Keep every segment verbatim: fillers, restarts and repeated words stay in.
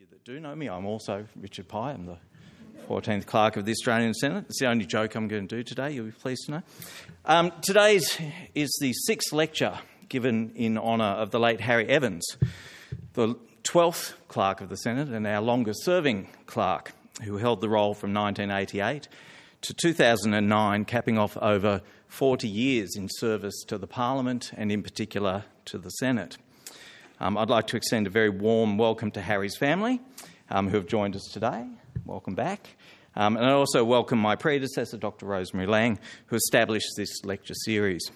that do know me, I'm also Richard Pye. I'm the fourteenth Clerk of the Australian Senate. It's the only joke I'm going to do today, you'll be pleased to know. Um, today's is the sixth lecture given in honour of the late Harry Evans, the twelfth Clerk of the Senate and our longest-serving Clerk, who held the role from nineteen eighty-eight to two thousand nine, capping off over forty years in service to the Parliament and in particular to the Senate. Um, I'd like to extend a very warm welcome to Harry's family, um, who have joined us today. Welcome back. Um, and I also welcome my predecessor, Doctor Rosemary Laing, who established this lecture series.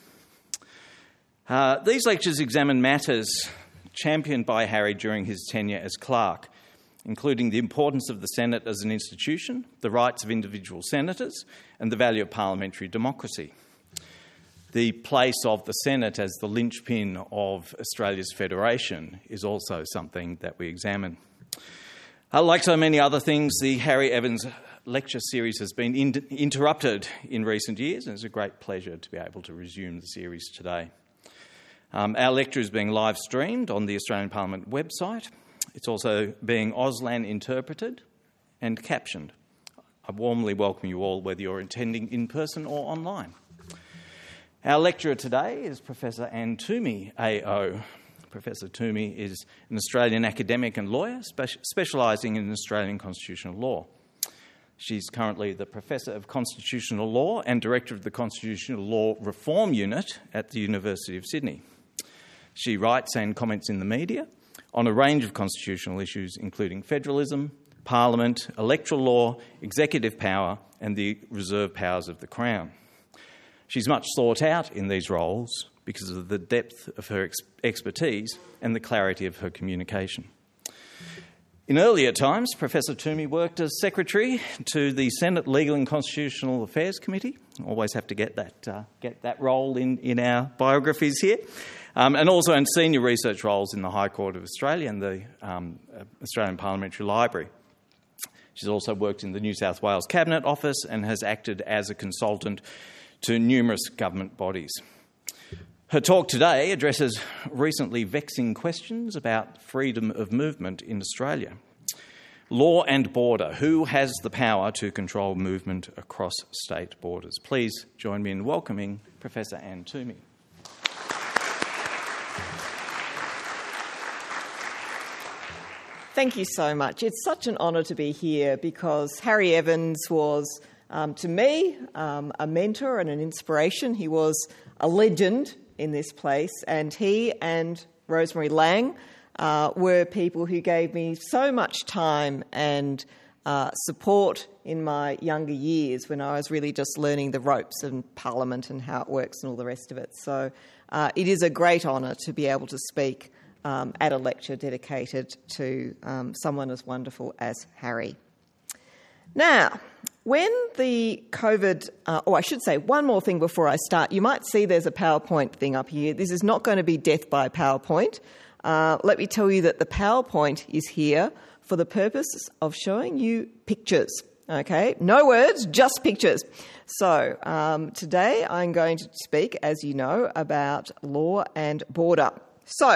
Uh, these lectures examine matters championed by Harry during his tenure as clerk, including the importance of the Senate as an institution, the rights of individual senators, and the value of parliamentary democracy. The place of the Senate as the linchpin of Australia's federation is also something that we examine. Uh, like so many other things, the Harry Evans lecture series has been in- interrupted in recent years, and it's a great pleasure to be able to resume the series today. Um, our lecture is being live streamed on the Australian Parliament website. It's also being Auslan interpreted and captioned. I warmly welcome you all, whether you're attending in person or online. Our lecturer today is Professor Anne Twomey, A O. Professor Twomey is an Australian academic and lawyer spe- specialising in Australian constitutional law. She's currently the Professor of Constitutional Law and Director of the Constitutional Law Reform Unit at the University of Sydney. She writes and comments in the media on a range of constitutional issues, including federalism, Parliament, electoral law, executive power, and the reserve powers of the Crown. She's much sought out in these roles because of the depth of her ex- expertise and the clarity of her communication. In earlier times, Professor Twomey worked as Secretary to the Senate Legal and Constitutional Affairs Committee. Always have to get that uh, get that role in, in our biographies here. Um, and also in senior research roles in the High Court of Australia and the um, Australian Parliamentary Library. She's also worked in the New South Wales Cabinet Office and has acted as a consultant to numerous government bodies. Her talk today addresses recently vexing questions about freedom of movement in Australia. Law and border. Who has the power to control movement across state borders? Please join me in welcoming Professor Anne Twomey. Thank you so much. It's such an honour to be here because Harry Evans was, um, to me, um, a mentor and an inspiration. He was a legend in this place, and he and Rosemary Laing uh, were people who gave me so much time and uh, support in my younger years when I was really just learning the ropes in Parliament and how it works and all the rest of it. So uh, it is a great honour to be able to speak Um, at a lecture dedicated to um, someone as wonderful as Harry. Now, when the COVID... Uh, oh, I should say one more thing before I start. You might see there's a PowerPoint thing up here. This is not going to be death by PowerPoint. Uh, let me tell you that the PowerPoint is here for the purpose of showing you pictures, okay? No words, just pictures. So um, today I'm going to speak, as you know, about law and border. So...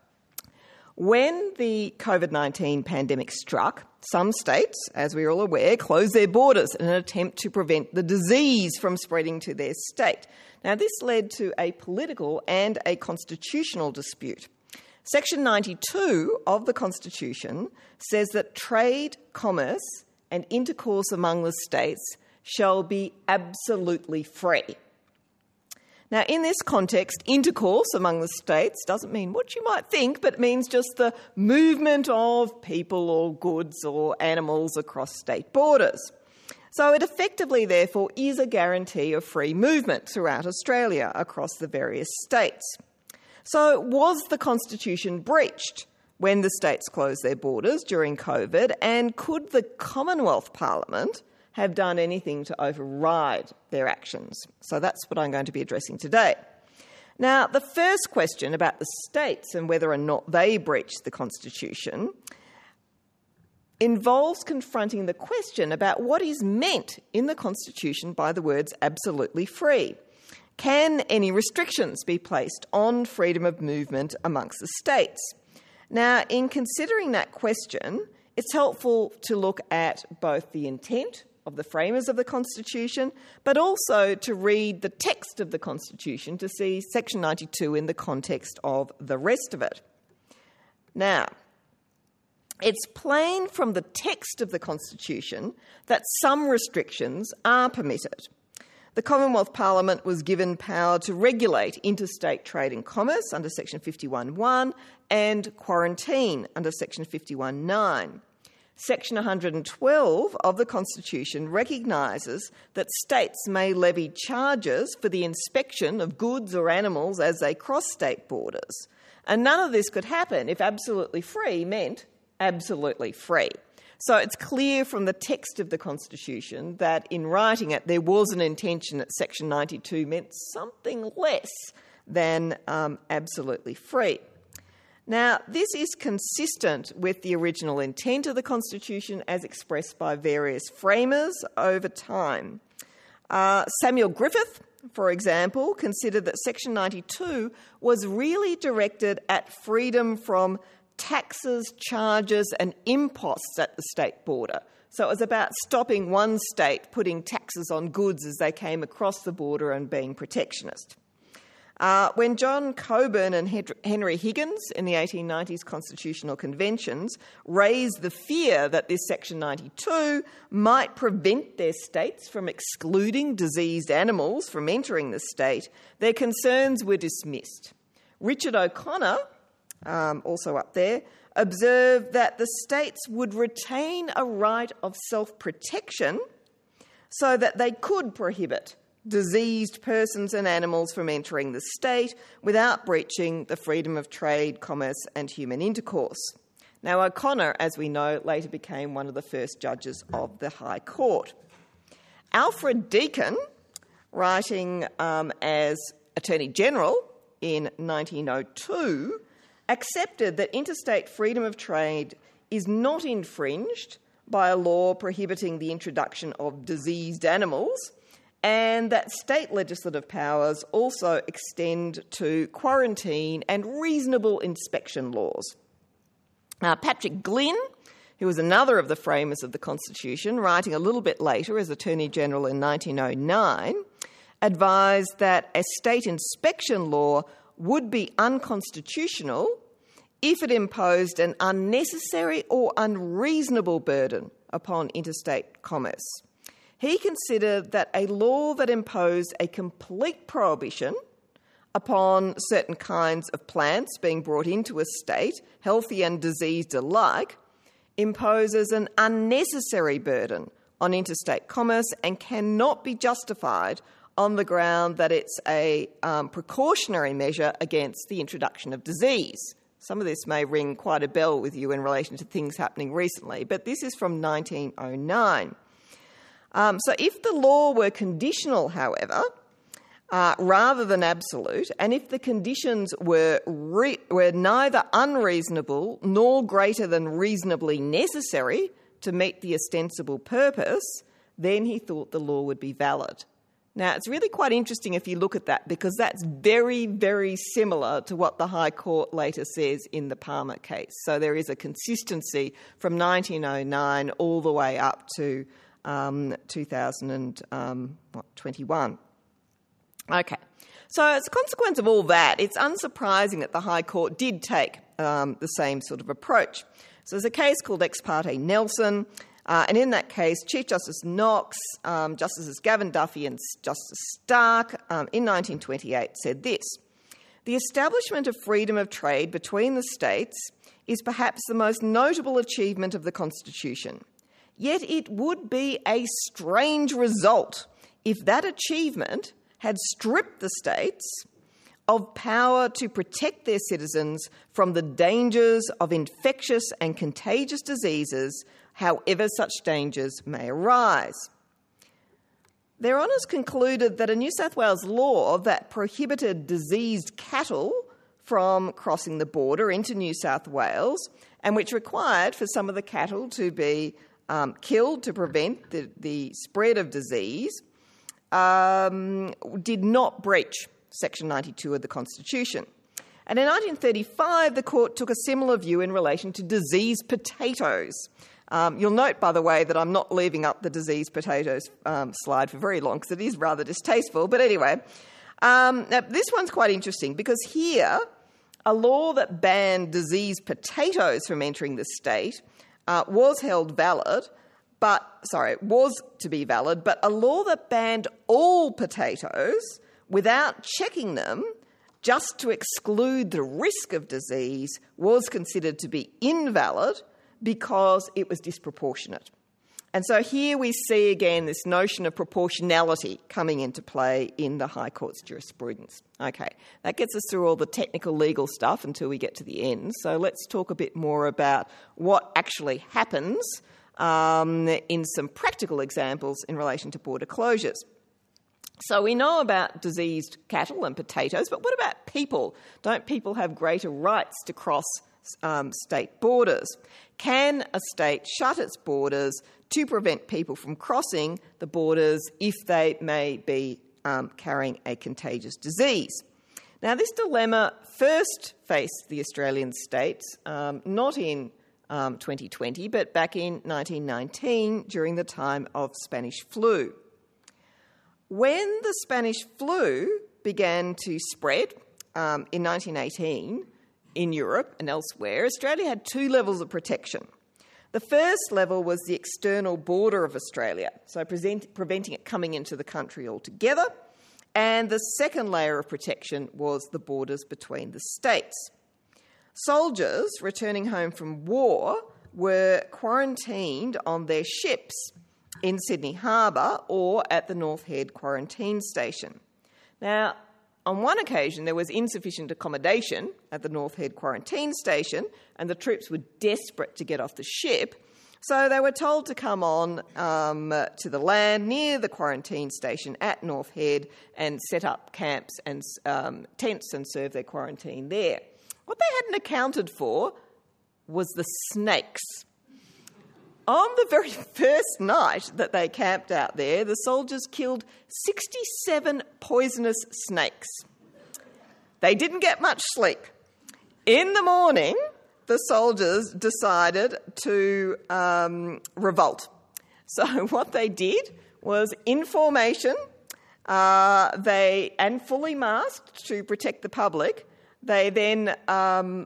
when the COVID nineteen pandemic struck, some states, as we're all aware, closed their borders in an attempt to prevent the disease from spreading to their state. Now, this led to a political and a constitutional dispute. Section ninety-two of the Constitution says that trade, commerce and intercourse among the states shall be absolutely free. Now, in this context, intercourse among the states doesn't mean what you might think, but it means just the movement of people or goods or animals across state borders. So it effectively, therefore, is a guarantee of free movement throughout Australia across the various states. So was the Constitution breached when the states closed their borders during COVID, and could the Commonwealth Parliament have done anything to override their actions? So that's what I'm going to be addressing today. Now, the first question about the states and whether or not they breached the Constitution involves confronting the question about what is meant in the Constitution by the words absolutely free. Can any restrictions be placed on freedom of movement amongst the states? Now, in considering that question, it's helpful to look at both the intent of the framers of the Constitution, but also to read the text of the Constitution to see Section ninety-two in the context of the rest of it. Now, it's plain from the text of the Constitution that some restrictions are permitted. The Commonwealth Parliament was given power to regulate interstate trade and commerce under Section fifty-one point one and quarantine under Section fifty-one point nine. Section one hundred twelve of the Constitution recognises that states may levy charges for the inspection of goods or animals as they cross state borders. And none of this could happen if absolutely free meant absolutely free. So it's clear from the text of the Constitution that in writing it there was an intention that Section ninety-two meant something less than um, absolutely free. Now, this is consistent with the original intent of the Constitution as expressed by various framers over time. Uh, Samuel Griffith, for example, considered that Section ninety-two was really directed at freedom from taxes, charges and imposts at the state border. So it was about stopping one state putting taxes on goods as they came across the border and being protectionist. Uh, when John Cockburn and Henry Higgins in the eighteen nineties Constitutional Conventions raised the fear that this Section ninety-two might prevent their states from excluding diseased animals from entering the state, their concerns were dismissed. Richard O'Connor, um, also up there, observed that the states would retain a right of self-protection so that they could prohibit diseased persons and animals from entering the state without breaching the freedom of trade, commerce and human intercourse. Now, O'Connor, as we know, later became one of the first judges of the High Court. Alfred Deakin, writing um, as Attorney General in nineteen oh two, accepted that interstate freedom of trade is not infringed by a law prohibiting the introduction of diseased animals, and that state legislative powers also extend to quarantine and reasonable inspection laws. Uh, Patrick Glynn, who was another of the framers of the Constitution, writing a little bit later as Attorney General in nineteen oh nine, advised that a state inspection law would be unconstitutional if it imposed an unnecessary or unreasonable burden upon interstate commerce. He considered that a law that imposed a complete prohibition upon certain kinds of plants being brought into a state, healthy and diseased alike, imposes an unnecessary burden on interstate commerce and cannot be justified on the ground that it's a um, precautionary measure against the introduction of disease. Some of this may ring quite a bell with you in relation to things happening recently, but this is from nineteen oh nine. Um, so if the law were conditional, however, uh, rather than absolute, and if the conditions were, re- were neither unreasonable nor greater than reasonably necessary to meet the ostensible purpose, then he thought the law would be valid. Now, it's really quite interesting if you look at that, because that's very, very similar to what the High Court later says in the Palmer case. So there is a consistency from nineteen oh nine all the way up to um, two thousand twenty-one. Okay. So as a consequence of all that, it's unsurprising that the High Court did take um, the same sort of approach. So there's a case called Ex parte Nelson, Uh, and in that case, Chief Justice Knox, um, Justices Gavin Duffy and Justice Stark um, in nineteen twenty-eight said this: "The establishment of freedom of trade between the states is perhaps the most notable achievement of the Constitution. Yet it would be a strange result if that achievement had stripped the states of power to protect their citizens from the dangers of infectious and contagious diseases, however such dangers may arise." Their Honours concluded that a New South Wales law that prohibited diseased cattle from crossing the border into New South Wales, and which required for some of the cattle to be um, killed to prevent the, the spread of disease, um, did not breach Section ninety-two of the Constitution. And in nineteen thirty-five, the court took a similar view in relation to diseased potatoes. Um, you'll note, by the way, that I'm not leaving up the diseased potatoes um, slide for very long because it is rather distasteful. But anyway, um, now this one's quite interesting because here, a law that banned diseased potatoes from entering the state uh, was held valid, but, sorry, was to be valid, but a law that banned all potatoes without checking them just to exclude the risk of disease was considered to be invalid because it was disproportionate. And so here we see again this notion of proportionality coming into play in the High Court's jurisprudence. Okay, that gets us through all the technical legal stuff until we get to the end. So let's talk a bit more about what actually happens um, in some practical examples in relation to border closures. So we know about diseased cattle and potatoes, but what about people? Don't people have greater rights to cross um, state borders? Can a state shut its borders to prevent people from crossing the borders if they may be um, carrying a contagious disease? Now, this dilemma first faced the Australian states, um, not in um, twenty twenty, but back in nineteen nineteen during the time of Spanish flu. When the Spanish flu began to spread um, in nineteen eighteen in Europe and elsewhere, Australia had two levels of protection. The first level was the external border of Australia, so present, preventing it coming into the country altogether. And the second layer of protection was the borders between the states. Soldiers returning home from war were quarantined on their ships in Sydney Harbour or at the North Head quarantine station. Now, on one occasion, there was insufficient accommodation at the North Head quarantine station and the troops were desperate to get off the ship, so they were told to come on um, to the land near the quarantine station at North Head and set up camps and um, tents and serve their quarantine there. What they hadn't accounted for was the snakes. On the very first night that they camped out there, the soldiers killed sixty-seven poisonous snakes. They didn't get much sleep. In the morning, the soldiers decided to um, revolt. So what they did was, in formation, uh, they and fully masked to protect the public, they then... Um,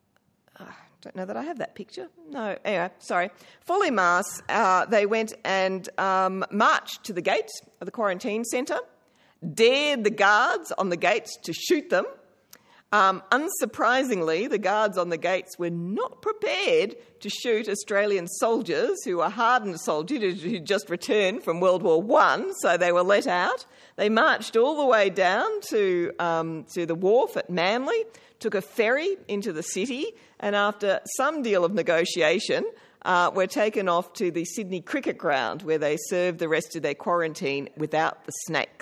I don't know that I have that picture. No, anyway, sorry. Fully masked, uh, they went and um, marched to the gates of the quarantine centre, dared the guards on the gates to shoot them. Um, unsurprisingly, the guards on the gates were not prepared to shoot Australian soldiers who were hardened soldiers who just returned from World War One, so they were let out. They marched all the way down to, um, to the wharf at Manly, took a ferry into the city, and after some deal of negotiation, uh, were taken off to the Sydney Cricket Ground, where they served the rest of their quarantine without the snakes.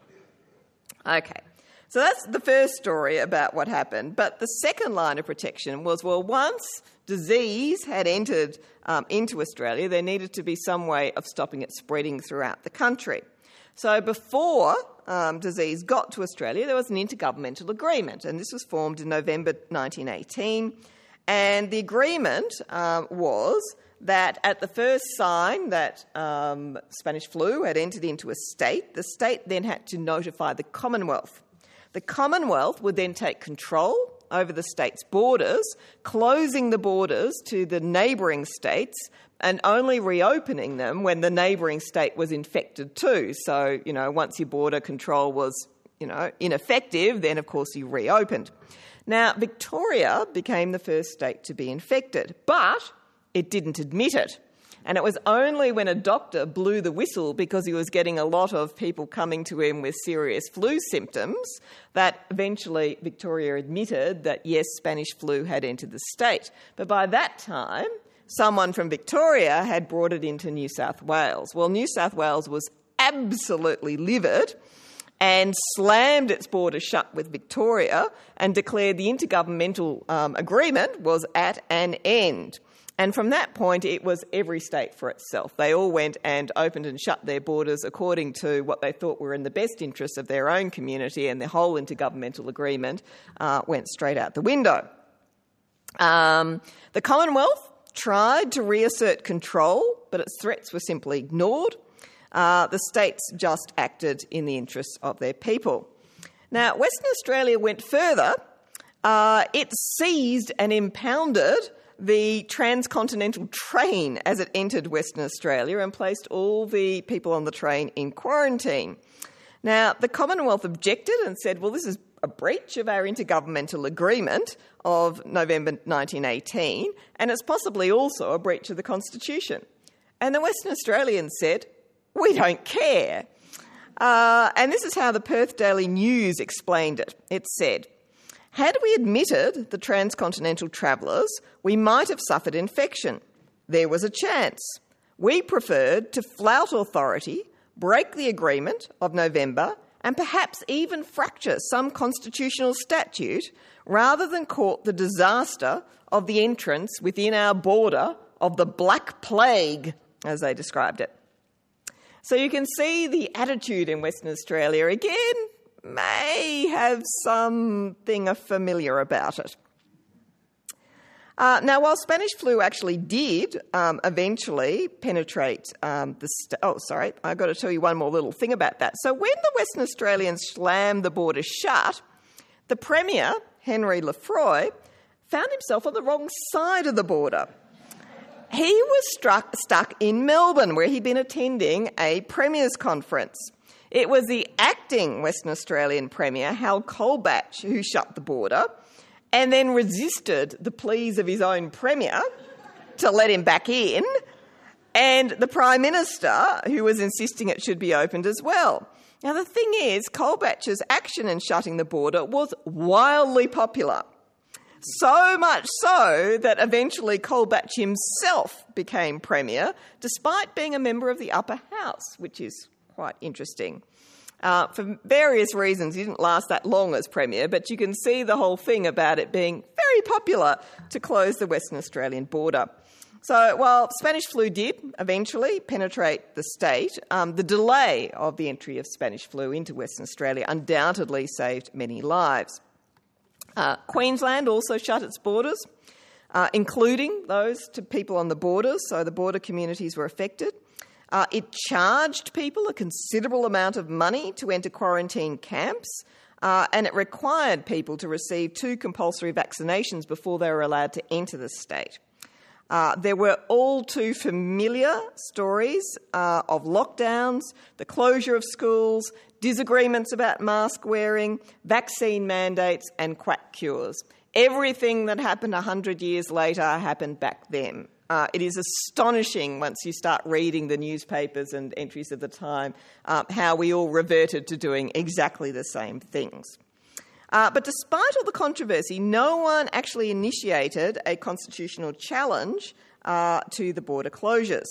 Okay, so that's the first story about what happened. But the second line of protection was, well, once disease had entered um, into Australia, there needed to be some way of stopping it spreading throughout the country. So before um, disease got to Australia, there was an intergovernmental agreement, and this was formed in November nineteen eighteen. And the agreement um, was that at the first sign that um, Spanish flu had entered into a state, the state then had to notify the Commonwealth. The Commonwealth would then take control over the state's borders, closing the borders to the neighbouring states and only reopening them when the neighbouring state was infected too. So, you know, once your border control was, you know, ineffective, then of course you reopened. Now, Victoria became the first state to be infected, but it didn't admit it. And it was only when a doctor blew the whistle because he was getting a lot of people coming to him with serious flu symptoms that eventually Victoria admitted that, yes, Spanish flu had entered the state. But by that time, someone from Victoria had brought it into New South Wales. Well, New South Wales was absolutely livid and slammed its border shut with Victoria and declared the intergovernmental um, agreement was at an end. And from that point, it was every state for itself. They all went and opened and shut their borders according to what they thought were in the best interests of their own community, and the whole intergovernmental agreement uh, went straight out the window. Um, the Commonwealth tried to reassert control, but its threats were simply ignored. Uh, the states just acted in the interests of their people. Now, Western Australia went further. Uh, it seized and impounded the transcontinental train as it entered Western Australia and placed all the people on the train in quarantine. Now, the Commonwealth objected and said, well, this is a breach of our intergovernmental agreement of November nineteen eighteen, and it's possibly also a breach of the Constitution. And the Western Australians said, we don't care. Uh, and this is how the Perth Daily News explained it. It said, had we admitted the transcontinental travellers, we might have suffered infection. There was a chance. We preferred to flout authority, break the agreement of November, and perhaps even fracture some constitutional statute rather than court the disaster of the entrance within our border of the Black Plague, as they described it. So you can see the attitude in Western Australia again may have something familiar about it. Uh, now, while Spanish flu actually did um, eventually penetrate um, the... St- oh, sorry, I've got to tell you one more little thing about that. So when the Western Australians slammed the border shut, the Premier, Henry Lefroy, found himself on the wrong side of the border. He was struck, stuck in Melbourne, where he'd been attending a Premier's conference. It was the acting Western Australian Premier, Hal Colbatch, who shut the border and then resisted the pleas of his own Premier to let him back in, and the Prime Minister, who was insisting it should be opened as well. Now, the thing is, Colbatch's action in shutting the border was wildly popular. So much so that eventually Colbatch himself became Premier, despite being a member of the Upper House, which is quite interesting. Uh, for various reasons, he didn't last that long as Premier, but you can see the whole thing about it being very popular to close the Western Australian border. So while Spanish flu did eventually penetrate the state, um, the delay of the entry of Spanish flu into Western Australia undoubtedly saved many lives. Uh, Queensland also shut its borders, uh, including those to people on the borders, so the border communities were affected. Uh, it charged people a considerable amount of money to enter quarantine camps, uh, and it required people to receive two compulsory vaccinations before they were allowed to enter the state. Uh, there were all too familiar stories uh, of lockdowns, the closure of schools, disagreements about mask wearing, vaccine mandates and quack cures. Everything that happened one hundred years later happened back then. Uh, it is astonishing once you start reading the newspapers and entries of the time uh, how we all reverted to doing exactly the same things. Uh, but despite all the controversy, no one actually initiated a constitutional challenge uh, to the border closures.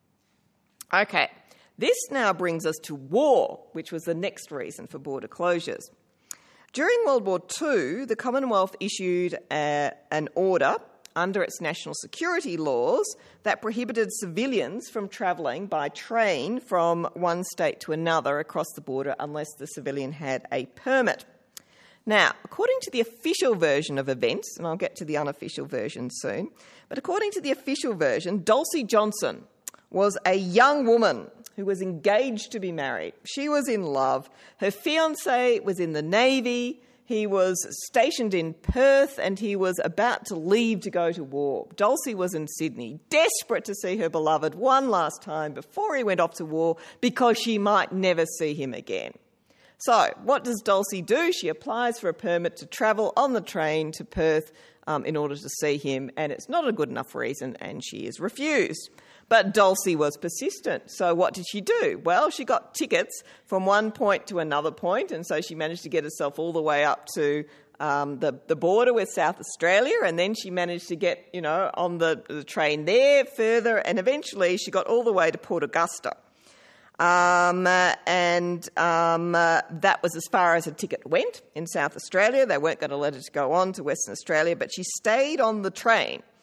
Okay, this now brings us to war, which was the next reason for border closures. During World War Two, the Commonwealth issued a, an order under its national security laws that prohibited civilians from travelling by train from one state to another across the border unless the civilian had a permit. Now, according to the official version of events, and I'll get to the unofficial version soon, but according to the official version, Dulcie Johnson was a young woman who was engaged to be married. She was in love. Her fiancé was in the Navy. He was stationed in Perth and he was about to leave to go to war. Dulcie was in Sydney, desperate to see her beloved one last time before he went off to war because she might never see him again. So what does Dulcie do? She applies for a permit to travel on the train to Perth um, in order to see him, and it's not a good enough reason, and she is refused. But Dulcie was persistent, so what did she do? Well, she got tickets from one point to another point, and so she managed to get herself all the way up to um, the, the border with South Australia, and then she managed to get, you know, on the, the train there further, and eventually she got all the way to Port Augusta. Um, uh, and um, uh, that was as far as her ticket went in South Australia. They weren't going to let her go on to Western Australia, but she stayed on the train.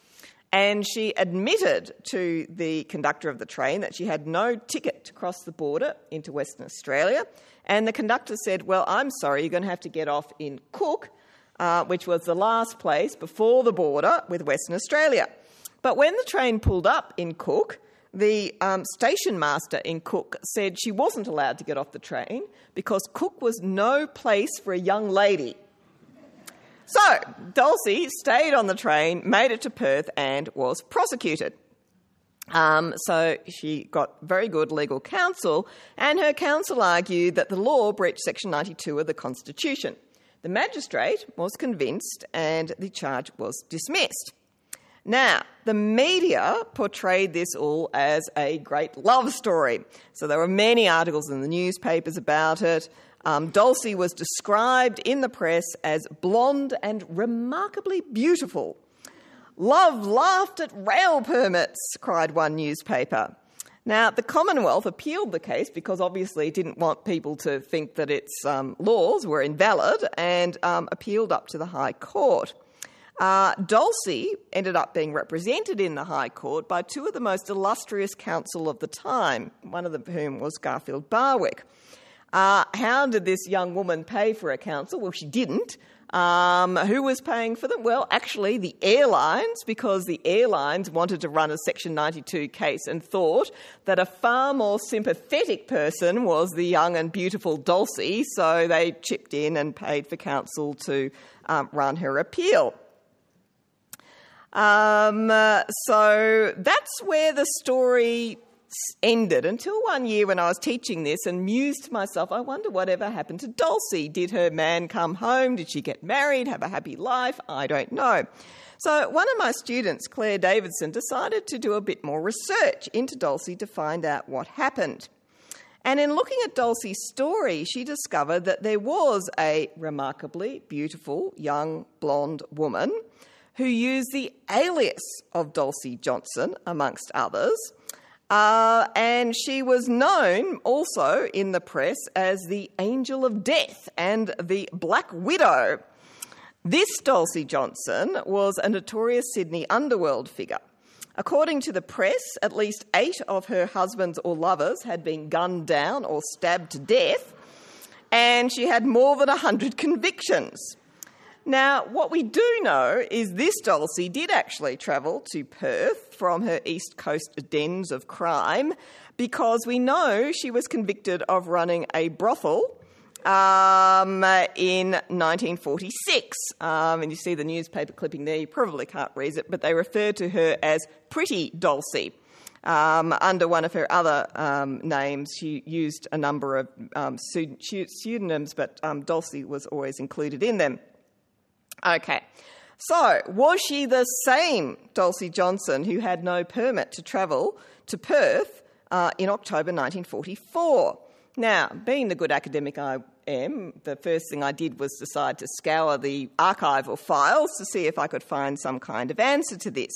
And she admitted to the conductor of the train that she had no ticket to cross the border into Western Australia. And the conductor said, well, I'm sorry, you're going to have to get off in Cook, uh, which was the last place before the border with Western Australia. But when the train pulled up in Cook, the um, station master in Cook said she wasn't allowed to get off the train because Cook was no place for a young lady. So Dulcie stayed on the train, made it to Perth and was prosecuted. Um, so she got very good legal counsel, and her counsel argued that the law breached Section ninety-two of the Constitution. The magistrate was convinced and the charge was dismissed. Now, the media portrayed this all as a great love story. So there were many articles in the newspapers about it. Um, Dulcie was described in the press as blonde and remarkably beautiful. Love laughed at rail permits, cried one newspaper. Now, the Commonwealth appealed the case because obviously it didn't want people to think that its um, laws were invalid, and um, appealed up to the High Court. Uh, Dulcie ended up being represented in the High Court by two of the most illustrious counsel of the time, one of them whom was Garfield Barwick. Uh, how did this young woman pay for a counsel? Well, she didn't. Um, who was paying for them? Well, actually, the airlines, because the airlines wanted to run a Section ninety-two case and thought that a far more sympathetic person was the young and beautiful Dulcie, so they chipped in and paid for counsel to um, run her appeal. Um, uh, so that's where the story ended, until one year when I was teaching this and mused to myself, I wonder whatever happened to Dulcie. Did her man come home? Did she get married, have a happy life? I don't know. So one of my students, Claire Davidson, decided to do a bit more research into Dulcie to find out what happened. And in looking at Dulcie's story, she discovered that there was a remarkably beautiful young blonde woman who used the alias of Dulcie Johnson, amongst others. Uh, and she was known also in the press as the Angel of Death and the Black Widow. This Dulcie Johnson was a notorious Sydney underworld figure. According to the press, at least eight of her husbands or lovers had been gunned down or stabbed to death, and she had more than one hundred convictions. Now, what we do know is this Dulcie did actually travel to Perth from her East Coast dens of crime, because we know she was convicted of running a brothel um, in nineteen forty-six. Um, and you see the newspaper clipping there, you probably can't read it, but they refer to her as Pretty Dulcie. Um, under one of her other um, names, she used a number of um, pseudonyms, but um, Dulcie was always included in them. Okay, so was she the same Dulcie Johnson who had no permit to travel to Perth uh, in October nineteen forty-four? Now, being the good academic I am, the first thing I did was decide to scour the archival files to see if I could find some kind of answer to this.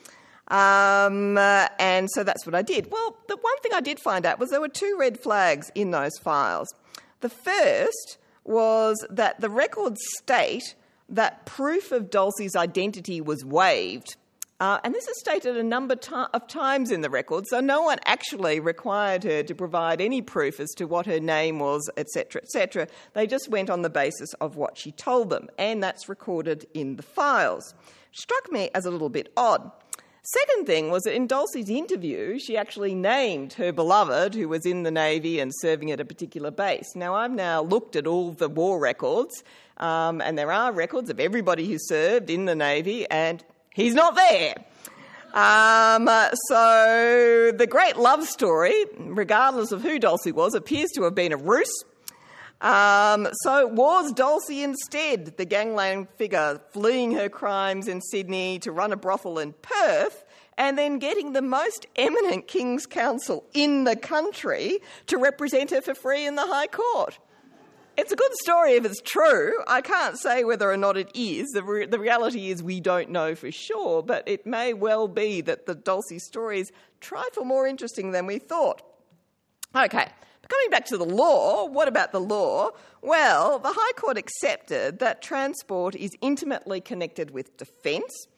Um, uh, and so that's what I did. Well, the one thing I did find out was there were two red flags in those files. The first was that the records state that proof of Dulcie's identity was waived. Uh, and this is stated a number t- of times in the record, so no one actually required her to provide any proof as to what her name was, et cetera, et cetera. They just went on the basis of what she told them, and that's recorded in the files. Struck me as a little bit odd. Second thing was that in Dulcie's interview, she actually named her beloved who was in the Navy and serving at a particular base. Now, I've now looked at all the war records, um, and there are records of everybody who served in the Navy, and he's not there. Um, so the great love story, regardless of who Dulcie was, appears to have been a ruse. Um, so was Dulcie instead the gangland figure fleeing her crimes in Sydney to run a brothel in Perth and then getting the most eminent King's Counsel in the country to represent her for free in the High Court? It's a good story if it's true. I can't say whether or not it is. The, re- the reality is we don't know for sure, but it may well be that the Dulcie story is trifle more interesting than we thought. Okay. Coming back to the law, what about the law? Well, the High Court accepted that transport is intimately connected with defence,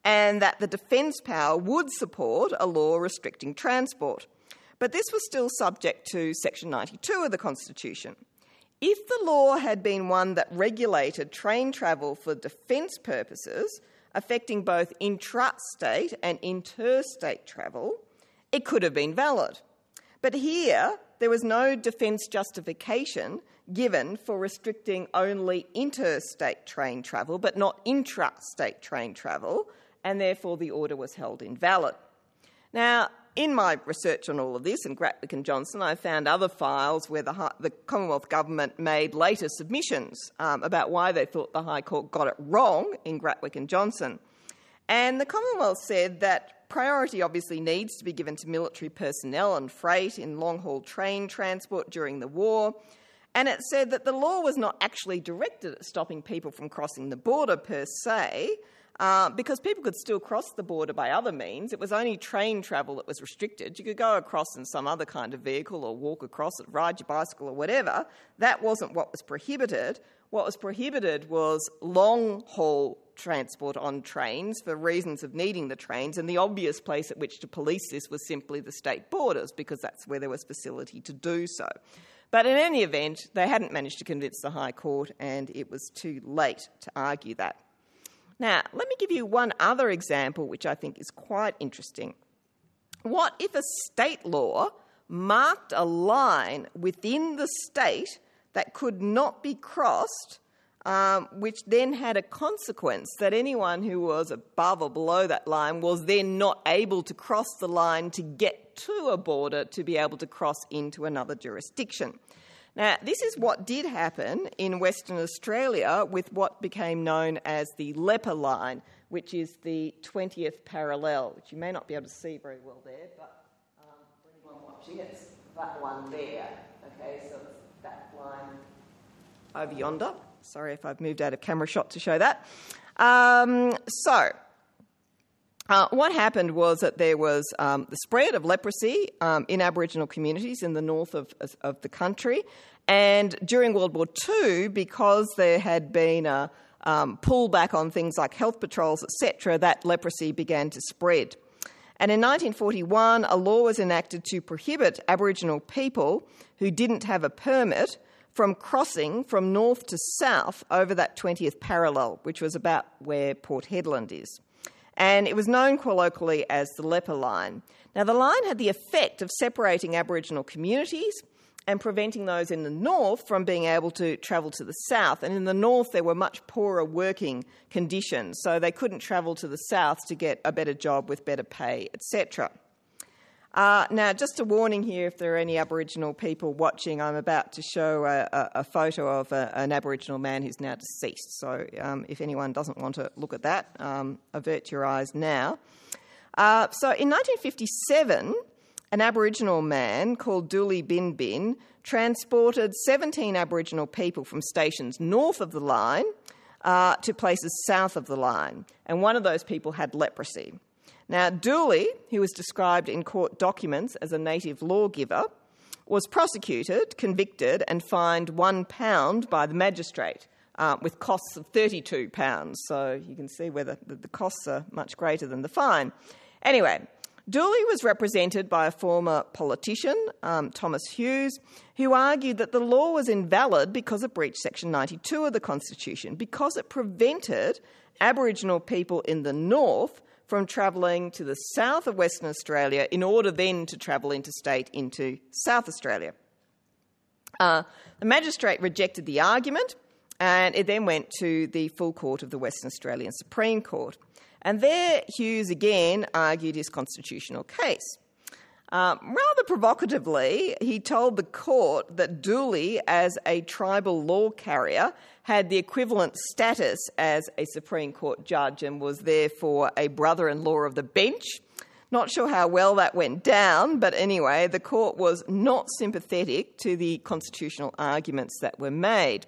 and that the defence power would support a law restricting transport. But this was still subject to Section ninety-two of the Constitution. If the law had been one that regulated train travel for defence purposes, affecting both intrastate and interstate travel, it could have been valid. But here, there was no defence justification given for restricting only interstate train travel, but not intrastate train travel, and therefore the order was held invalid. Now, in my research on all of this, and Gratwick and Johnson, I found other files where the, the Commonwealth Government made later submissions um, about why they thought the High Court got it wrong in Gratwick and Johnson. And the Commonwealth said that priority obviously needs to be given to military personnel and freight in long-haul train transport during the war. And it said that the law was not actually directed at stopping people from crossing the border per se, Uh, because people could still cross the border by other means. It was only train travel that was restricted. You could go across in some other kind of vehicle or walk across it, ride your bicycle or whatever. That wasn't what was prohibited. What was prohibited was long-haul transport on trains for reasons of needing the trains, and the obvious place at which to police this was simply the state borders, because that's where there was facility to do so. But in any event, they hadn't managed to convince the High Court, and it was too late to argue that. Now, let me give you one other example which I think is quite interesting. What if a state law marked a line within the state that could not be crossed, um, which then had a consequence that anyone who was above or below that line was then not able to cross the line to get to a border to be able to cross into another jurisdiction? Now, this is what did happen in Western Australia with what became known as the Leper Line, which is the twentieth parallel, which you may not be able to see very well there, but um, for anyone watching, it's that one there. Okay, so it's that line over yonder. Sorry if I've moved out of camera shot to show that. Um, so... Uh, what happened was that there was um, the spread of leprosy um, in Aboriginal communities in the north of, of the country, and during World War Two, because there had been a um, pullback on things like health patrols, et cetera, that leprosy began to spread. And in nineteen forty-one, a law was enacted to prohibit Aboriginal people who didn't have a permit from crossing from north to south over that twentieth parallel, which was about where Port Hedland is. And it was known colloquially as the Leper Line. Now, the line had the effect of separating Aboriginal communities and preventing those in the north from being able to travel to the south. And in the north, there were much poorer working conditions, so they couldn't travel to the south to get a better job with better pay, et cetera. Uh, now, just a warning here, if there are any Aboriginal people watching, I'm about to show a, a, a photo of a, an Aboriginal man who's now deceased. So um, if anyone doesn't want to look at that, um, avert your eyes now. Uh, so in nineteen fifty-seven, an Aboriginal man called Dooley Bin Bin transported seventeen Aboriginal people from stations north of the line uh, to places south of the line. And one of those people had leprosy. Now, Dooley, who was described in court documents as a native lawgiver, was prosecuted, convicted and fined one pound by the magistrate, uh, with costs of thirty-two pounds. So you can see whether the costs are much greater than the fine. Anyway, Dooley was represented by a former politician, um, Thomas Hughes, who argued that the law was invalid because it breached Section ninety-two of the Constitution, because it prevented Aboriginal people in the north from travelling to the south of Western Australia in order then to travel interstate into South Australia. Uh, the magistrate rejected the argument, and it then went to the full court of the Western Australian Supreme Court. And there Hughes again argued his constitutional case. Um, rather provocatively, he told the court that Dooley, as a tribal law carrier, had the equivalent status as a Supreme Court judge and was therefore a brother-in-law of the bench. Not sure how well that went down, but anyway, the court was not sympathetic to the constitutional arguments that were made.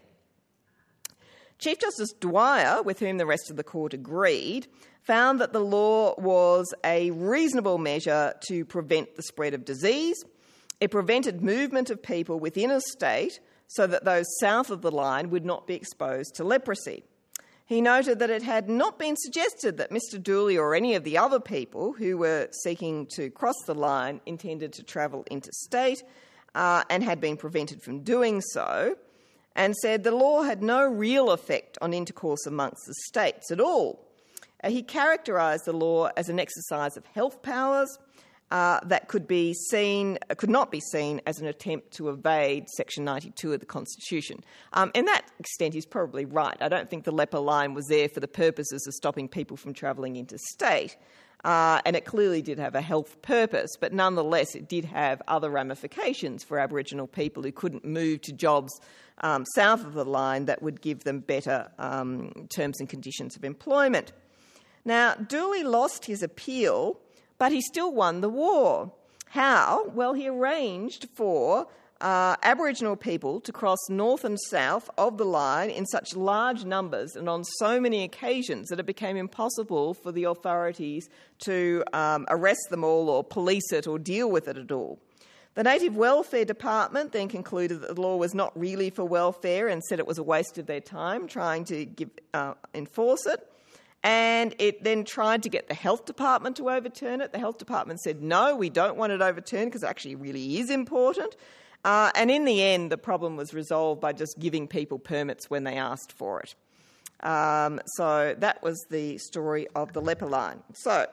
Chief Justice Dwyer, with whom the rest of the court agreed, found that the law was a reasonable measure to prevent the spread of disease. It prevented movement of people within a state so that those south of the line would not be exposed to leprosy. He noted that it had not been suggested that Mister Dooley or any of the other people who were seeking to cross the line intended to travel interstate uh, and had been prevented from doing so, and said the law had no real effect on intercourse amongst the states at all. Uh, he characterised the law as an exercise of health powers uh, that could be seen, could not be seen as an attempt to evade Section ninety-two of the Constitution. Um, in that extent, he's probably right. I don't think the leper line was there for the purposes of stopping people from travelling interstate, uh, and it clearly did have a health purpose, but nonetheless it did have other ramifications for Aboriginal people who couldn't move to jobs um, south of the line that would give them better um, terms and conditions of employment. Now, Dooley lost his appeal, but he still won the war. How? Well, he arranged for uh, Aboriginal people to cross north and south of the line in such large numbers and on so many occasions that it became impossible for the authorities to um, arrest them all or police it or deal with it at all. The Native Welfare Department then concluded that the law was not really for welfare and said it was a waste of their time trying to give, uh, enforce it. And it then tried to get the Health Department to overturn it. The Health Department said, no, we don't want it overturned because it actually really is important. Uh, and in the end, the problem was resolved by just giving people permits when they asked for it. Um, so that was the story of the leper line. So,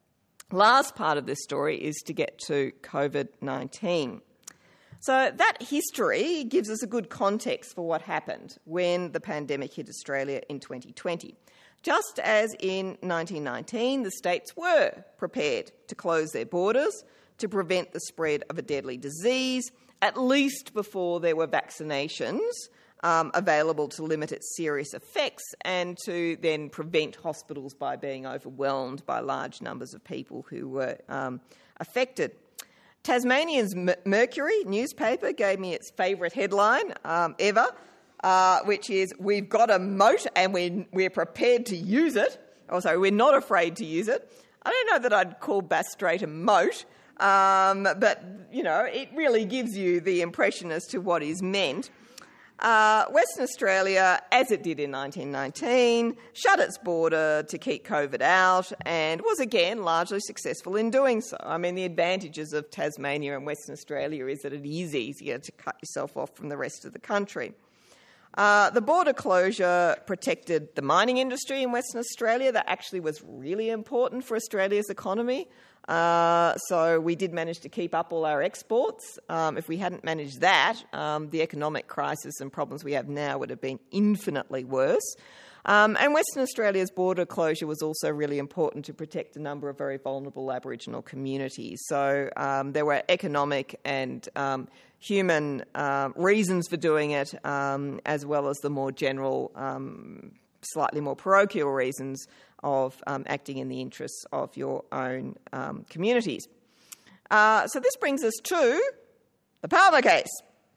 last part of this story is to get to COVID nineteen. So that history gives us a good context for what happened when the pandemic hit Australia in twenty twenty. Just as in nineteen nineteen, the states were prepared to close their borders to prevent the spread of a deadly disease, at least before there were vaccinations um, available to limit its serious effects and to then prevent hospitals by being overwhelmed by large numbers of people who were um, affected. Tasmanian's Mercury newspaper gave me its favourite headline um, ever, Uh, which is, we've got a moat and we're, we're prepared to use it. Oh, sorry, we're not afraid to use it. I don't know that I'd call Bass Strait a moat, um, but, you know, it really gives you the impression as to what is meant. Uh, Western Australia, as it did in nineteen nineteen, shut its border to keep COVID out and was again largely successful in doing so. I mean, the advantages of Tasmania and Western Australia is that it is easier to cut yourself off from the rest of the country. Uh, the border closure protected the mining industry in Western Australia. That actually was really important for Australia's economy. Uh, so we did manage to keep up all our exports. Um, if we hadn't managed that, um, the economic crisis and problems we have now would have been infinitely worse. Um, and Western Australia's border closure was also really important to protect a number of very vulnerable Aboriginal communities. So um, there were economic and um, human uh, reasons for doing it, um, as well as the more general, um, slightly more parochial reasons of um, acting in the interests of your own um, communities. Uh, so this brings us to the Palmer case.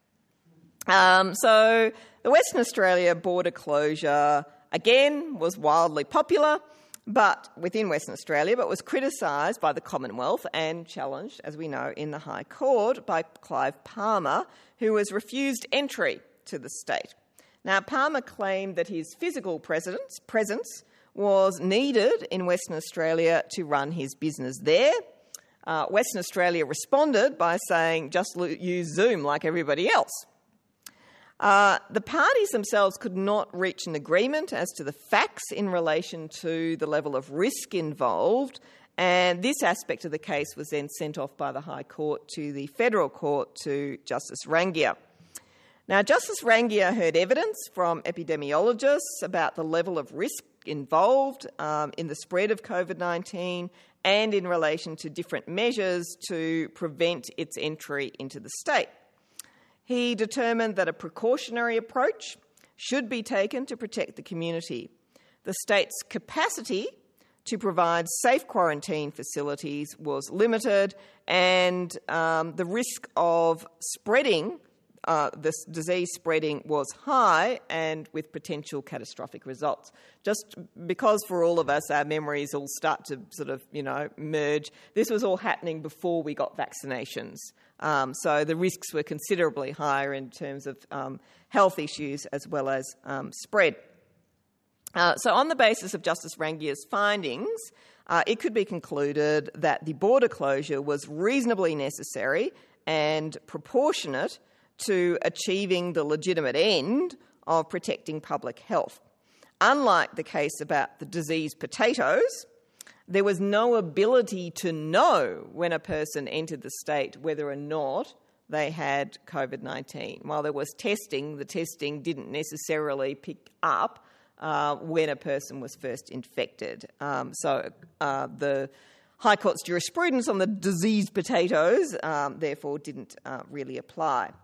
Um, so the Western Australia border closure, again, was wildly popular but within Western Australia, but was criticised by the Commonwealth and challenged, as we know, in the High Court by Clive Palmer, who was refused entry to the state. Now, Palmer claimed that his physical presence, presence was needed in Western Australia to run his business there. Uh, Western Australia responded by saying, just use Zoom like everybody else. Uh, the parties themselves could not reach an agreement as to the facts in relation to the level of risk involved, and this aspect of the case was then sent off by the High Court to the Federal Court to Justice Rangia. Now, Justice Rangia heard evidence from epidemiologists about the level of risk involved um, in the spread of COVID nineteen and in relation to different measures to prevent its entry into the state. He determined that a precautionary approach should be taken to protect the community. The state's capacity to provide safe quarantine facilities was limited, and um, the risk of spreading, uh, this disease spreading, was high and with potential catastrophic results. Just because for all of us our memories all start to sort of, you know, merge, this was all happening before we got vaccinations. Um, so the risks were considerably higher in terms of um, health issues as well as um, spread. Uh, so on the basis of Justice Rangier's findings, uh, it could be concluded that the border closure was reasonably necessary and proportionate to achieving the legitimate end of protecting public health. Unlike the case about the diseased potatoes, there was no ability to know when a person entered the state whether or not they had COVID nineteen. While there was testing, the testing didn't necessarily pick up uh, when a person was first infected. Um, so uh, the High Court's jurisprudence on the diseased potatoes, um, therefore, didn't uh, really apply.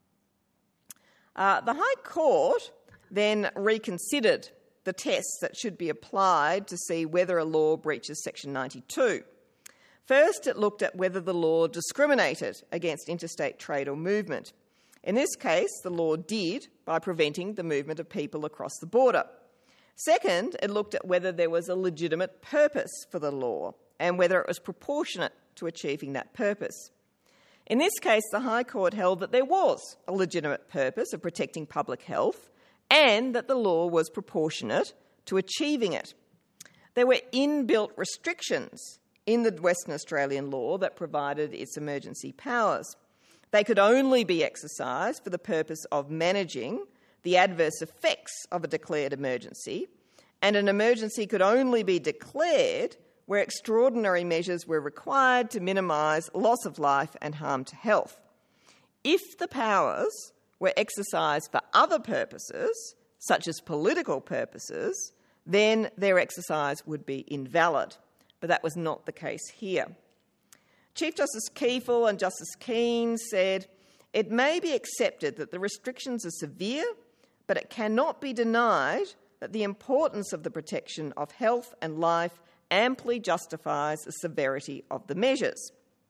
Uh, the High Court then reconsidered the tests that should be applied to see whether a law breaches Section ninety-two. First, it looked at whether the law discriminated against interstate trade or movement. In this case, the law did by preventing the movement of people across the border. Second, it looked at whether there was a legitimate purpose for the law and whether it was proportionate to achieving that purpose. In this case, the High Court held that there was a legitimate purpose of protecting public health and that the law was proportionate to achieving it. There were inbuilt restrictions in the Western Australian law that provided its emergency powers. They could only be exercised for the purpose of managing the adverse effects of a declared emergency, and an emergency could only be declared where extraordinary measures were required to minimise loss of life and harm to health. If the powers were exercised for other purposes, such as political purposes, then their exercise would be invalid. But that was not the case here. Chief Justice Kiefel and Justice Keane said, "It may be accepted that the restrictions are severe, but it cannot be denied that the importance of the protection of health and life amply justifies the severity of the measures."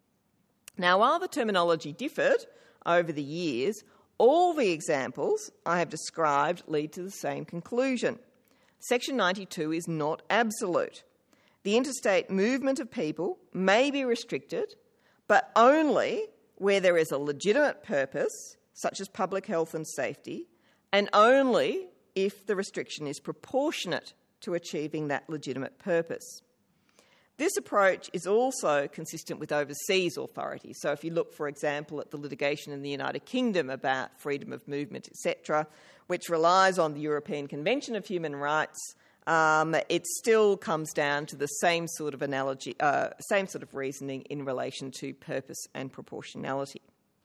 Now, while the terminology differed over the years, all the examples I have described lead to the same conclusion. Section ninety-two is not absolute. The interstate movement of people may be restricted, but only where there is a legitimate purpose, such as public health and safety, and only if the restriction is proportionate to achieving that legitimate purpose. This approach is also consistent with overseas authorities. So if you look, for example, at the litigation in the United Kingdom about freedom of movement, et cetera, which relies on the European Convention of Human Rights, um, it still comes down to the same sort of analogy, uh, same sort of reasoning in relation to purpose and proportionality.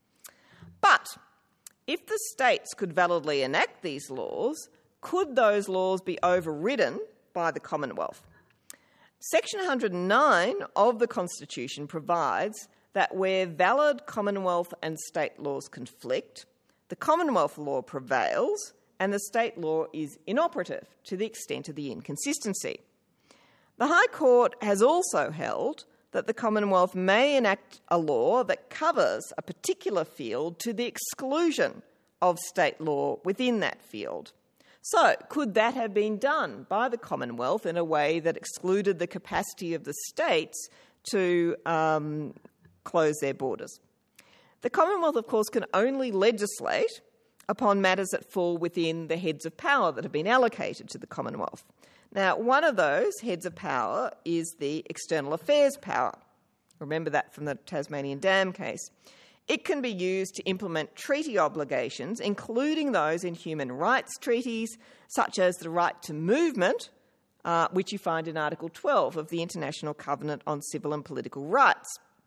But if the states could validly enact these laws, could those laws be overridden by the Commonwealth? Section one hundred nine of the Constitution provides that where valid Commonwealth and state laws conflict, the Commonwealth law prevails and the state law is inoperative to the extent of the inconsistency. The High Court has also held that the Commonwealth may enact a law that covers a particular field to the exclusion of state law within that field. So, could that have been done by the Commonwealth in a way that excluded the capacity of the states to um, close their borders? The Commonwealth, of course, can only legislate upon matters that fall within the heads of power that have been allocated to the Commonwealth. Now, one of those heads of power is the external affairs power. Remember that from the Tasmanian Dam case. It can be used to implement treaty obligations, including those in human rights treaties, such as the right to movement, uh, which you find in Article twelve of the International Covenant on Civil and Political Rights.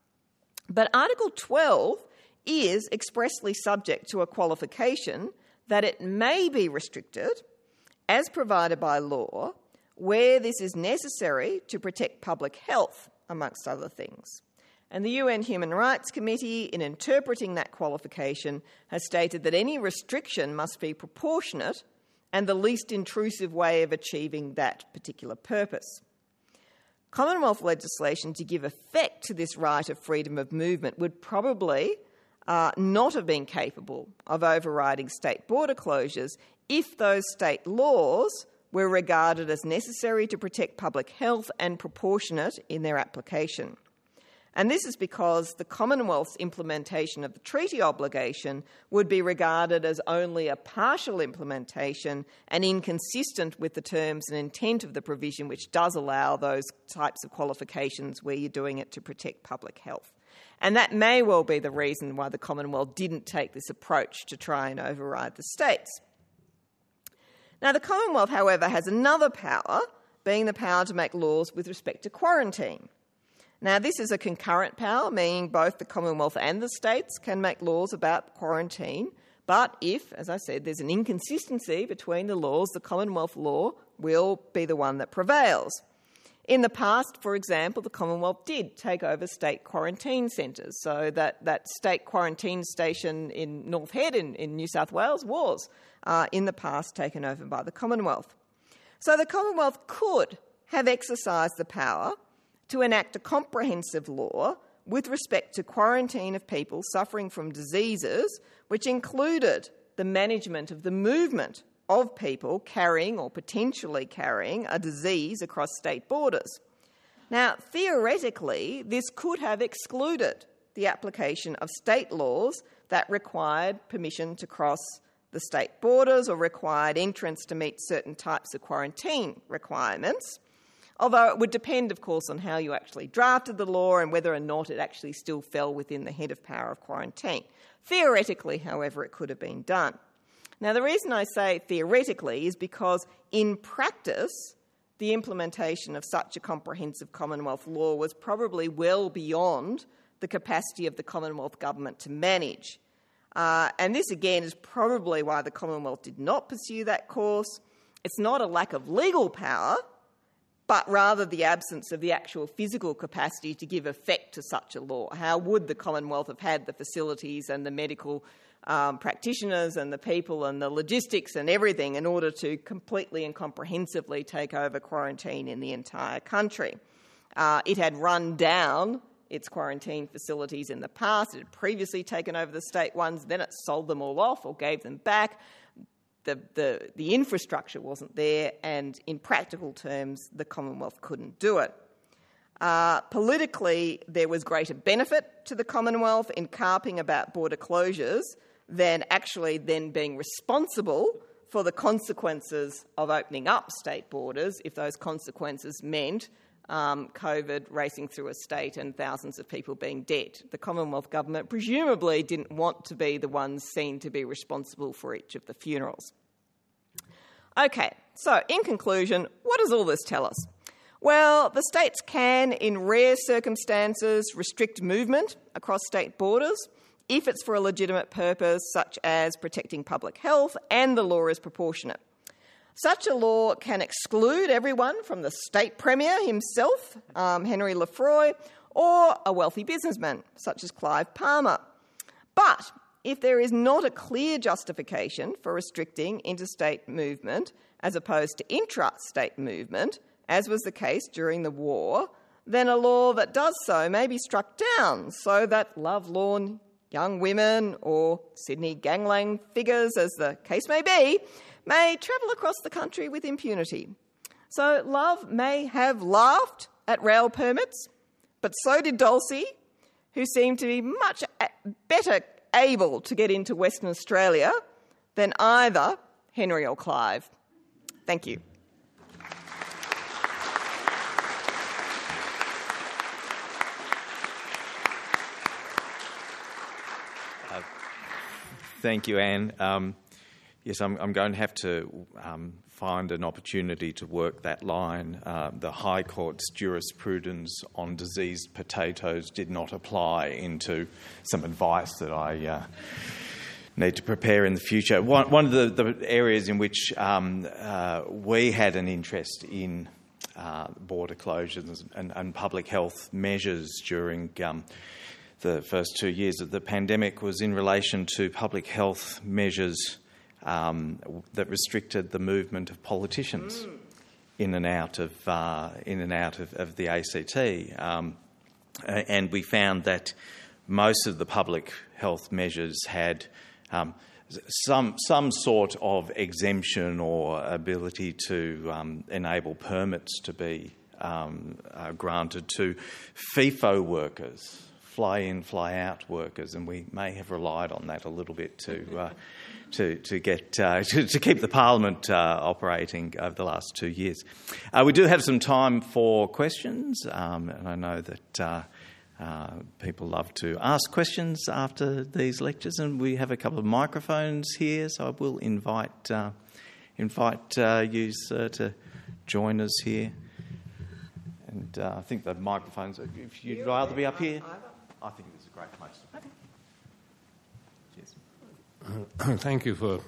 But Article twelve is expressly subject to a qualification that it may be restricted, as provided by law, where this is necessary to protect public health, amongst other things. And the U N Human Rights Committee, in interpreting that qualification, has stated that any restriction must be proportionate and the least intrusive way of achieving that particular purpose. Commonwealth legislation to give effect to this right of freedom of movement would probably uh, not have been capable of overriding state border closures if those state laws were regarded as necessary to protect public health and proportionate in their application. And this is because the Commonwealth's implementation of the treaty obligation would be regarded as only a partial implementation and inconsistent with the terms and intent of the provision, which does allow those types of qualifications where you're doing it to protect public health. And that may well be the reason why the Commonwealth didn't take this approach to try and override the states. Now, the Commonwealth, however, has another power, being the power to make laws with respect to quarantine. Now, this is a concurrent power, meaning both the Commonwealth and the states can make laws about quarantine. But if, as I said, there's an inconsistency between the laws, the Commonwealth law will be the one that prevails. In the past, for example, the Commonwealth did take over state quarantine centres. So that, that state quarantine station in North Head in, in New South Wales was, uh, in the past, taken over by the Commonwealth. So the Commonwealth could have exercised the power to enact a comprehensive law with respect to quarantine of people suffering from diseases, which included the management of the movement of people carrying or potentially carrying a disease across state borders. Now, theoretically, this could have excluded the application of state laws that required permission to cross the state borders or required entrance to meet certain types of quarantine requirements. Although it would depend, of course, on how you actually drafted the law and whether or not it actually still fell within the head of power of quarantine. Theoretically, however, it could have been done. Now, the reason I say theoretically is because in practice, the implementation of such a comprehensive Commonwealth law was probably well beyond the capacity of the Commonwealth government to manage. Uh, and this, again, is probably why the Commonwealth did not pursue that course. It's not a lack of legal power, but rather the absence of the actual physical capacity to give effect to such a law. How would the Commonwealth have had the facilities and the medical um, practitioners and the people and the logistics and everything in order to completely and comprehensively take over quarantine in the entire country? Uh, it had run down its quarantine facilities in the past. It had previously taken over the state ones, then it sold them all off or gave them back. The, the, the infrastructure wasn't there, and in practical terms, the Commonwealth couldn't do it. Uh, politically, there was greater benefit to the Commonwealth in carping about border closures than actually then being responsible for the consequences of opening up state borders if those consequences meant um, COVID racing through a state and thousands of people being dead. The Commonwealth government presumably didn't want to be the ones seen to be responsible for each of the funerals. Okay, so in conclusion, what does all this tell us? Well, the states can, in rare circumstances, restrict movement across state borders if it's for a legitimate purpose, such as protecting public health, and the law is proportionate. Such a law can exclude everyone from the state premier himself, um, Henry Lefroy, or a wealthy businessman, such as Clive Palmer. But if there is not a clear justification for restricting interstate movement as opposed to intra-state movement, as was the case during the war, then a law that does so may be struck down so that lovelorn young women or Sydney gangland figures, as the case may be, may travel across the country with impunity. So Love may have laughed at rail permits, but so did Dulcie, who seemed to be much better able to get into Western Australia than either Henry or Clive. Thank you. Uh, thank you, Anne. Um, yes, I'm, I'm going to have to um, find an opportunity to work that line. Uh, the High Court's jurisprudence on diseased potatoes did not apply into some advice that I uh, need to prepare in the future. One, one of the, the areas in which um, uh, we had an interest in uh, border closures and, and public health measures during um, the first two years of the pandemic was in relation to public health measures um, that restricted the movement of politicians mm. in and out of uh, in and out of, of the A C T, um, and we found that most of the public health measures had um, some some sort of exemption or ability to um, enable permits to be um, uh, granted to FIFO workers, fly-in, fly-out workers, and we may have relied on that a little bit to uh, to to get uh, to, to keep the Parliament uh, operating over the last two years. Uh, we do have some time for questions, um, and I know that uh, uh, people love to ask questions after these lectures, and we have a couple of microphones here, so I will invite uh, invite uh, you uh, to join us here. And uh, I think the microphones, if you'd rather be up here, I think it's a great place. Okay. Cheers. Uh, thank you for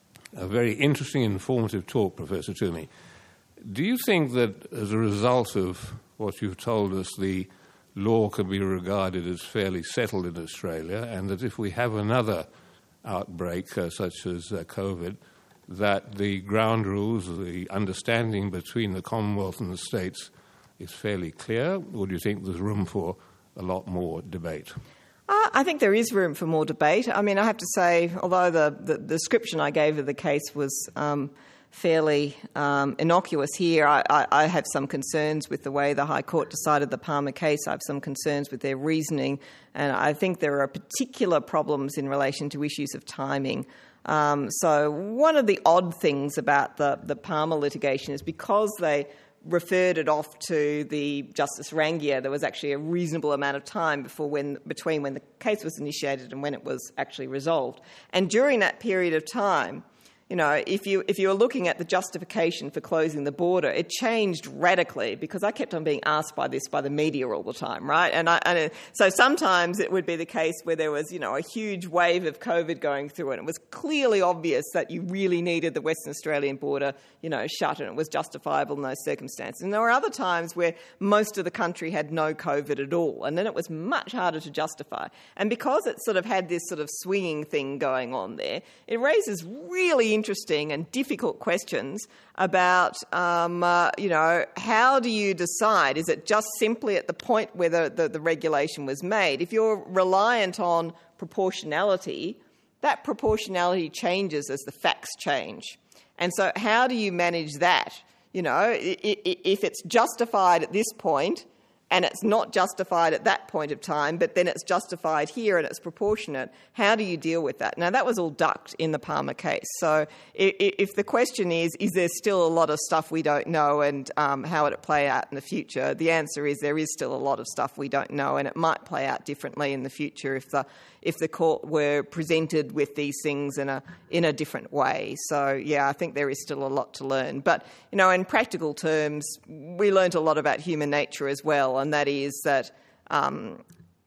a very interesting, informative talk, Professor Twomey. Do you think that as a result of what you've told us, the law can be regarded as fairly settled in Australia, and that if we have another outbreak uh, such as uh, COVID, that the ground rules, the understanding between the Commonwealth and the states is fairly clear, or do you think there's room for a lot more debate? Uh, I think there is room for more debate. I mean, I have to say, although the, the, the description I gave of the case was um, fairly um, innocuous here, I, I, I have some concerns with the way the High Court decided the Palmer case. I have some concerns with their reasoning, and I think there are particular problems in relation to issues of timing. Um, so one of the odd things about the, the Palmer litigation is because they referred it off to the Justice Rangier, there was actually a reasonable amount of time before when, between when the case was initiated and when it was actually resolved. And during that period of time, you know, if you if you were looking at the justification for closing the border, it changed radically because I kept on being asked by this by the media all the time, right? And, I, and it, so sometimes it would be the case where there was, you know, a huge wave of COVID going through and it was clearly obvious that you really needed the Western Australian border, you know, shut, and it was justifiable in those circumstances. And there were other times where most of the country had no COVID at all, and then it was much harder to justify. And because it sort of had this sort of swinging thing going on there, it raises really interesting and difficult questions about, um, uh, you know, how do you decide? Is it just simply at the point where the, the, the regulation was made? If you're reliant on proportionality, that proportionality changes as the facts change. And so how do you manage that? You know, if it's justified at this point and it's not justified at that point of time, but then it's justified here and it's proportionate, how do you deal with that? Now, that was all ducked in the Palmer case. So if the question is, is there still a lot of stuff we don't know and um, how would it play out in the future, the answer is there is still a lot of stuff we don't know, and it might play out differently in the future if the if the court were presented with these things in a in a different way. So, yeah, I think there is still a lot to learn. But, you know, in practical terms, we learnt a lot about human nature as well, and that is that, um,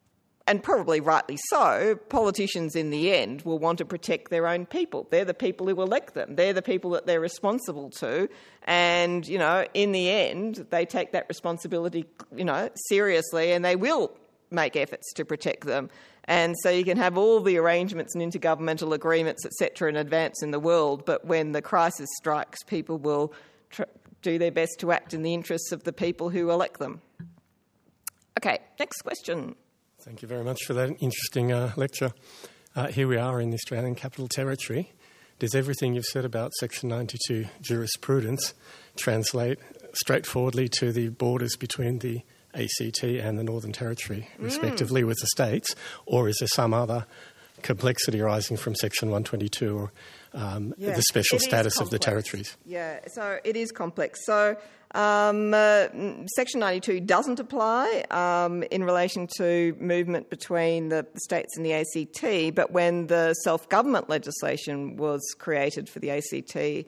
and probably rightly so, politicians in the end will want to protect their own people. They're the people who elect them. They're the people that they're responsible to. And, you know, in the end, they take that responsibility, you know, seriously, and they will make efforts to protect them. And so you can have all the arrangements and intergovernmental agreements, et cetera, in advance in the world, but when the crisis strikes, people will tr- do their best to act in the interests of the people who elect them. Okay, next question. Thank you very much for that interesting uh, lecture. Uh, here we are in the Australian Capital Territory. Does everything you've said about Section ninety-two jurisprudence translate straightforwardly to the borders between the A C T and the Northern Territory, respectively, mm. with the states, or is there some other complexity arising from Section one twenty-two or um, yeah, the special status of the territories? Yeah, so it is complex. So um, uh, Section ninety-two doesn't apply um, in relation to movement between the states and the A C T, but when the self-government legislation was created for the A C T,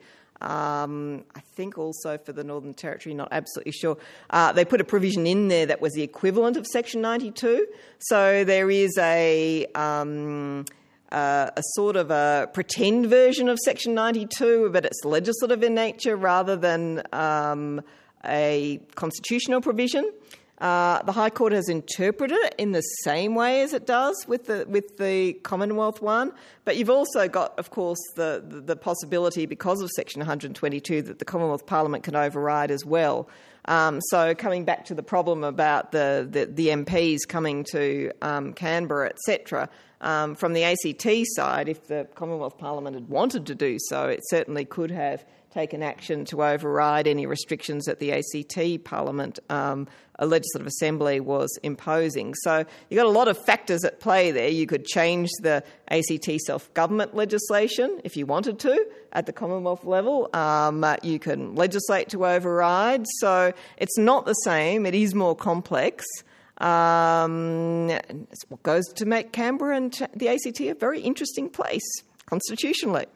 Um, I think also for the Northern Territory, not absolutely sure, uh, they put a provision in there that was the equivalent of Section ninety-two. So there is a, um, uh, a sort of a pretend version of Section ninety-two, but it's legislative in nature rather than um, a constitutional provision. Uh, the High Court has interpreted it in the same way as it does with the with the Commonwealth one, but you've also got, of course, the, the, the possibility, because of Section one hundred twenty-two, that the Commonwealth Parliament can override as well. Um, so coming back to the problem about the, the, the M Ps coming to um, Canberra, et cetera, um, from the A C T side, if the Commonwealth Parliament had wanted to do so, it certainly could have taken action to override any restrictions that the A C T Parliament, um, a Legislative Assembly, was imposing. So you've got a lot of factors at play there. You could change the A C T self-government legislation if you wanted to at the Commonwealth level. Um, uh, you can legislate to override. So it's not the same. It is more complex. Um, it's what goes to make Canberra and the A C T a very interesting place constitutionally.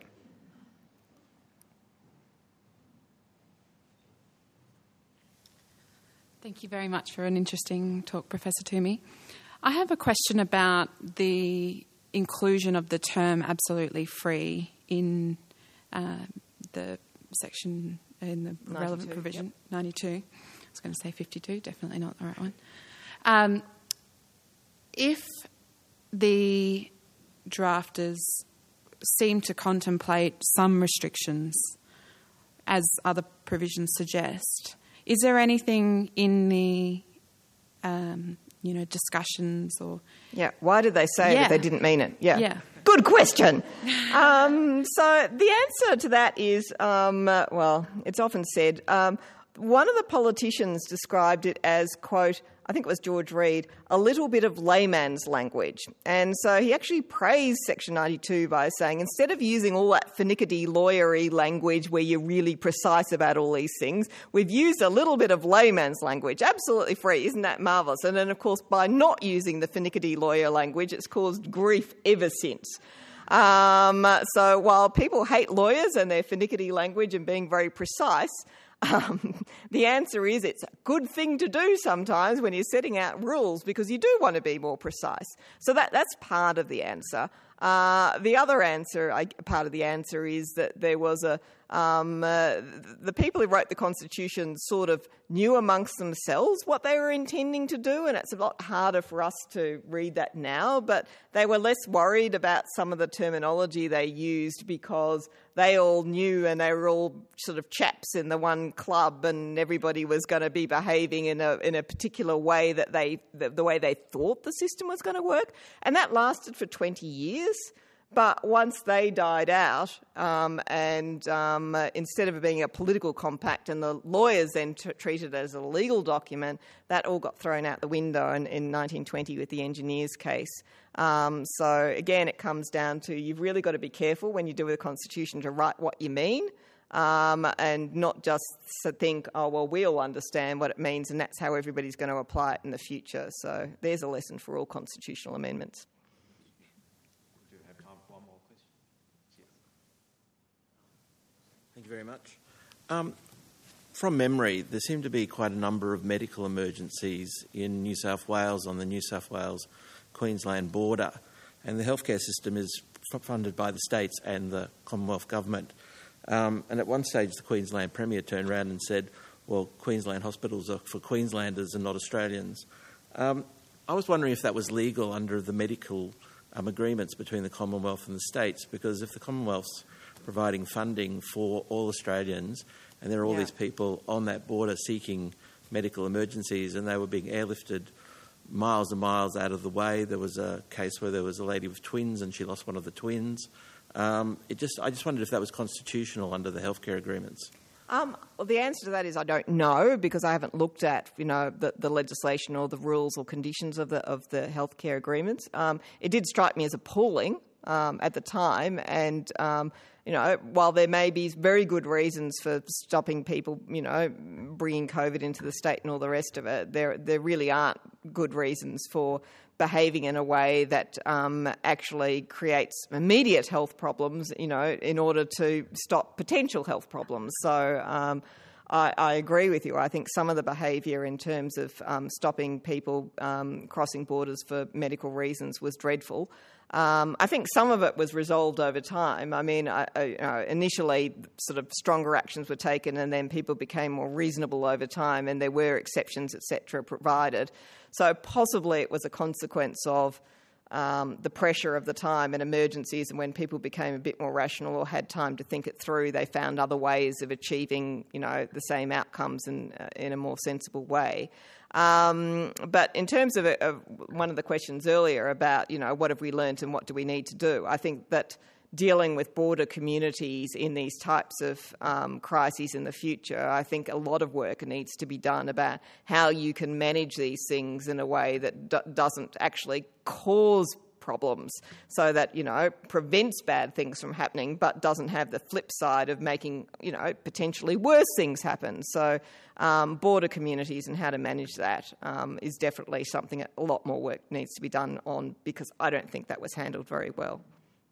Thank you very much for an interesting talk, Professor Toomey. I have a question about the inclusion of the term absolutely free in uh, the section, in the relevant provision, yep. ninety-two. I was going to say fifty-two, definitely not the right one. Um, if the drafters seem to contemplate some restrictions, as other provisions suggest, is there anything in the, um, you know, discussions or... Yeah, why did they say yeah. that they didn't mean it? Yeah. Yeah. Good question. um, so the answer to that is, um, uh, well, it's often said, um, one of the politicians described it as, quote, I think it was George Reid, a little bit of layman's language. And so he actually praised Section ninety-two by saying, instead of using all that finicky, lawyery language where you're really precise about all these things, we've used a little bit of layman's language. Absolutely free. Isn't that marvellous? And then, of course, by not using the finicky lawyer language, it's caused grief ever since. Um, so while people hate lawyers and their finicky language and being very precise, Um, the answer is it's a good thing to do sometimes when you're setting out rules because you do want to be more precise. So that that's part of the answer. Uh, the other answer, I, part of the answer is that there was a um, uh, the people who wrote the Constitution sort of knew amongst themselves what they were intending to do, and it's a lot harder for us to read that now, but they were less worried about some of the terminology they used because they all knew and they were all sort of chaps in the one club and everybody was going to be behaving in a in a particular way that they the, the way they thought the system was going to work. And that lasted for twenty years. But once they died out, um, and um, uh, instead of it being a political compact and the lawyers then t- treated it as a legal document, that all got thrown out the window in, in nineteen twenty with the engineers case. Um, so again, it comes down to you've really got to be careful when you do with a constitution to write what you mean, um, and not just think, oh, well, we'll understand what it means and that's how everybody's going to apply it in the future. So there's a lesson for all constitutional amendments. Thank you very much. Um, from memory, there seem to be quite a number of medical emergencies in New South Wales on the New South Wales-Queensland border, and the healthcare system is f- funded by the states and the Commonwealth Government. Um, and at one stage, the Queensland Premier turned around and said, well, Queensland hospitals are for Queenslanders and not Australians. Um, I was wondering if that was legal under the medical um, agreements between the Commonwealth and the states, because if the Commonwealth's providing funding for all Australians, and there are all yeah. these people on that border seeking medical emergencies, and they were being airlifted miles and miles out of the way. There was a case where there was a lady with twins, and she lost one of the twins. Um, it just, I just wondered if that was constitutional under the healthcare agreements. Um, well, the answer to that is I don't know because I haven't looked at, you know, the, the legislation or the rules or conditions of the of the healthcare agreements. Um, it did strike me as appalling um, at the time, and um, you know, while there may be very good reasons for stopping people, you know, bringing COVID into the state and all the rest of it, there there really aren't good reasons for behaving in a way that um, actually creates immediate health problems, you know, in order to stop potential health problems. So um, I, I agree with you. I think some of the behaviour in terms of um, stopping people um, crossing borders for medical reasons was dreadful. Um, I think some of it was resolved over time. I mean, I, I, you know, initially sort of stronger actions were taken and then people became more reasonable over time and there were exceptions, et cetera, provided. So possibly it was a consequence of um, the pressure of the time and emergencies, and when people became a bit more rational or had time to think it through, they found other ways of achieving, you know, the same outcomes in, uh, in a more sensible way. Um, but in terms of, of one of the questions earlier about, you know, what have we learnt and what do we need to do, I think that dealing with border communities in these types of um, crises in the future, I think a lot of work needs to be done about how you can manage these things in a way that d- doesn't actually cause problems, so that, you know, prevents bad things from happening but doesn't have the flip side of making, you know, potentially worse things happen. So um, border communities and how to manage that um, is definitely something that a lot more work needs to be done on, because I don't think that was handled very well.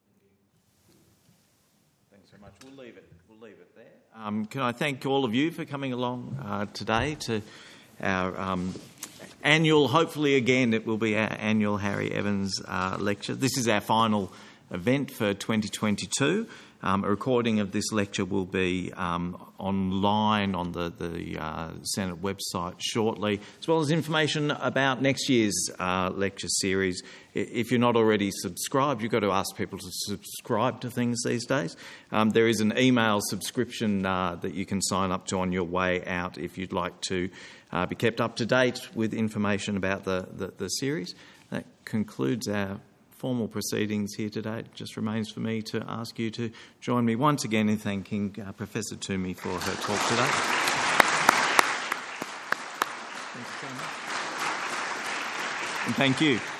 We'll leave it. We'll leave it there. Um, can I thank all of you for coming along uh, today to our um, annual, hopefully again it will be our annual Harry Evans uh, lecture. This is our final event for twenty twenty-two. Um, a recording of this lecture will be um, online on the, the uh, Senate website shortly, as well as information about next year's uh, lecture series. If you're not already subscribed, you've got to ask people to subscribe to things these days. Um, there is an email subscription uh, that you can sign up to on your way out if you'd like to uh, be kept up to date with information about the, the, the series. That concludes our formal proceedings here today. It just remains for me to ask you to join me once again in thanking uh, Professor Toomey for her talk today. Thank you so much. And thank you.